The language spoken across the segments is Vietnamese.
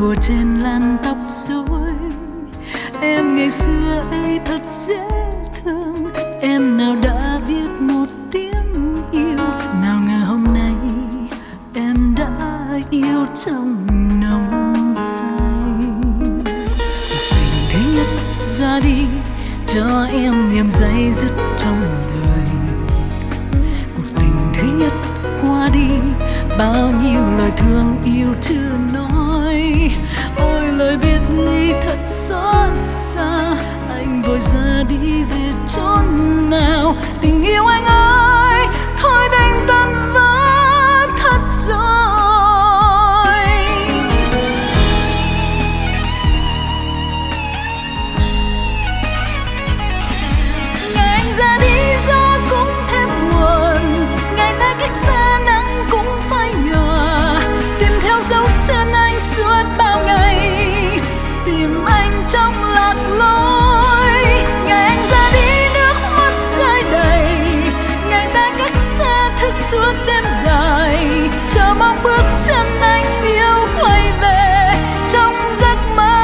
đùa trên làn tóc rối. Em ngày xưa ấy thật dễ thương, em nào đã biết một tiếng yêu. Nào ngờ hôm nay em đã yêu trong nồng say. Tình thứ nhất ra đi cho em niềm day dứt trong đời. Cuộc tình thứ nhất qua đi, bao nhiêu lời thương yêu chưa nói. Ôi lời biệt ly thật xót xa, anh vội ra đi về chốn nào. Tình yêu anh ơi, thôi đành tan vỡ thật rồi. Ngày anh ra đi gió cũng thêm buồn, ngày ta cách xa nắng cũng phai nhòa. Tìm theo dấu chân anh suốt bao ngày, tìm anh trong lạc lối. Ngày anh ra đi nước mắt rơi đầy, ngày ta cách xa thức suốt đêm dài. Chờ mong bước chân anh yêu quay về trong giấc mơ.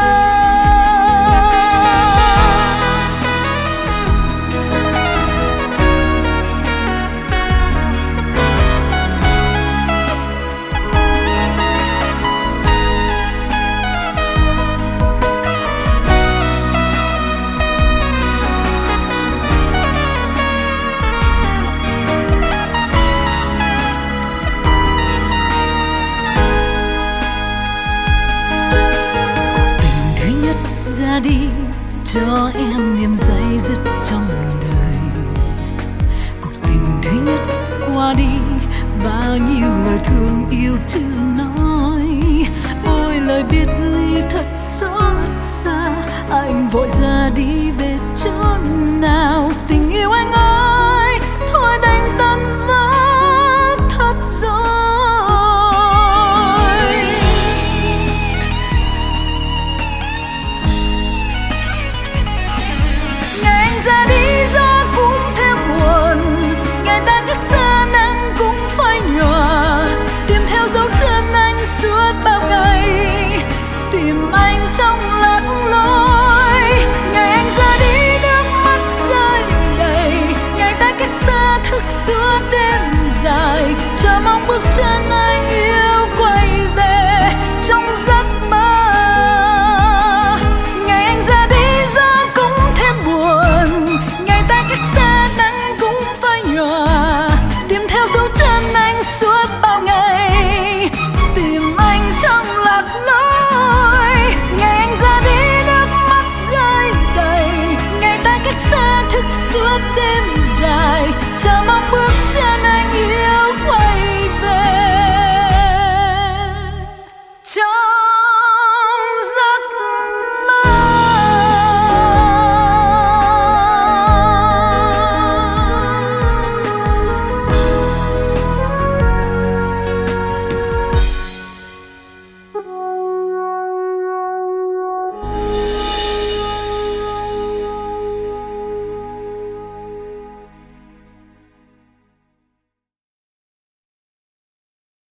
Ra đi cho em niềm day dứt trong đời. Cuộc tình thứ nhất qua đi, bao nhiêu lời thương yêu chưa nói. Ôi lời biệt ly thật xót xa, anh vội ra đi về chốn nào. Tình yêu anh ơi, thôi đành tan vỡ thật rồi. Ra đi gió cũng thêm buồn, ngày ta cách xa nắng cũng phai nhòa. Tìm theo dấu chân anh suốt bao ngày, tìm anh trong lạc lối. Ngày anh ra đi nước mắt rơi đầy, ngày ta cách xa thức suốt đêm dài. Chờ mong bước chân anh yêu quay về trong giấc mơ. Ngày anh ra đi gió cũng thêm buồn, ngày ta cách xa nắng cũng phai nhòa. Tìm theo dấu chân anh suốt bao ngày, tìm anh trong lạc lối. Ngày anh ra đi nước mắt rơi đầy, ngày ta cách xa thức suốt đêm